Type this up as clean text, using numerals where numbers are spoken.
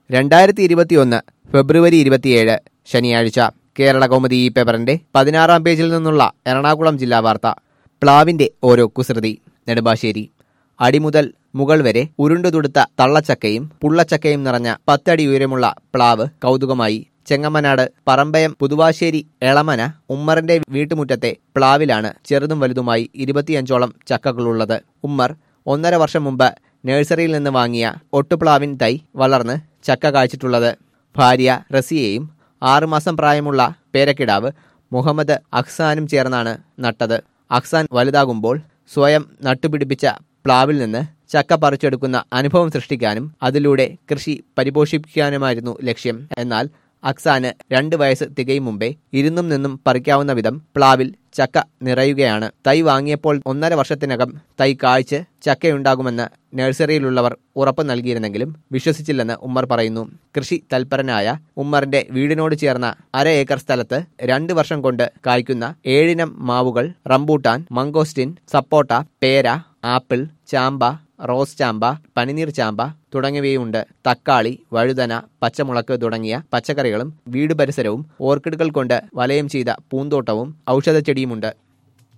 2021 ഫെബ്രുവരി 27 ശനിയാഴ്ച കേരളകൗമുദി ഈ പേപ്പറിന്റെ 16-ാം പേജിൽ നിന്നുള്ള എറണാകുളം ജില്ലാ വാർത്ത. പ്ലാവിന്റെ ഓരോ കുസൃതി. നെടുമ്പാശ്ശേരി. അടിമുതൽ മുകൾ വരെ ഉരുണ്ടുതുടുത്ത തള്ളച്ചക്കയും പുള്ളച്ചക്കയും നിറഞ്ഞ 10 അടി ഉയരമുള്ള പ്ലാവ് കൗതുകമായി. ചെങ്ങമ്മനാട് പറമ്പയം പുതുവാശ്ശേരി എളമന ഉമ്മറിന്റെ വീട്ടുമുറ്റത്തെ പ്ലാവിലാണ് ചെറുതും വലുതുമായി 25ഓളം ചക്കകളുള്ളത്. ഉമ്മർ 1.5 വർഷം മുമ്പ് നഴ്സറിയിൽ നിന്ന് വാങ്ങിയ ഒട്ടുപ്ലാവിൻ തൈ വളർന്ന് ചക്ക കായ്ച്ചിട്ടുള്ളത്. ഭാര്യ റസിയയും 6 മാസം പ്രായമുള്ള പേരക്കിടാവ് മുഹമ്മദ് അഹ്സാനും ചേർന്നാണ് നട്ടത്. അഹ്സാൻ വലുതാകുമ്പോൾ സ്വയം നട്ടുപിടിപ്പിച്ച പ്ലാവിൽ നിന്ന് ചക്ക പറിച്ചെടുക്കുന്ന അനുഭവം സൃഷ്ടിക്കാനും അതിലൂടെ കൃഷി പരിപോഷിപ്പിക്കാനുമായിരുന്നു ലക്ഷ്യം. എന്നാൽ അഹ്സാന് 2 വയസ്സ് തികയും മുമ്പേ ഇരുന്നും നിന്നും പറിക്കാവുന്ന വിധം പ്ലാവിൽ ചക്ക നിറയുകയാണ്. തൈ വാങ്ങിയപ്പോൾ 1.5 വർഷത്തിനകം തൈ കായ്ച്ച് ചക്കയുണ്ടാകുമെന്ന് നഴ്സറിയിലുള്ളവർ ഉറപ്പ് നൽകിയിരുന്നെങ്കിലും വിശ്വസിച്ചില്ലെന്ന് ഉമ്മർ പറയുന്നു. കൃഷി തൽപരനായ ഉമ്മറിന്റെ വീടിനോട് ചേർന്ന 1/2 ഏക്കർ സ്ഥലത്ത് 2 വർഷം കൊണ്ട് കായ്ക്കുന്ന 7 ഇനം മാവുകൾ, റംബൂട്ടാൻ, മംഗോസ്റ്റിൻ, സപ്പോട്ട, പേര, ആപ്പിൾ, ചാമ്പ, റോസ് ചാമ്പ, പനിനീർ ചാമ്പ തുടങ്ങിയവയുണ്ട്. തക്കാളി, വഴുതന, പച്ചമുളക് തുടങ്ങിയ പച്ചക്കറികളും വീട് പരിസരവും ഓർക്കിഡുകൾ കൊണ്ട് വലയം ചെയ്ത പൂന്തോട്ടവും ഔഷധച്ചെടിയുമുണ്ട്.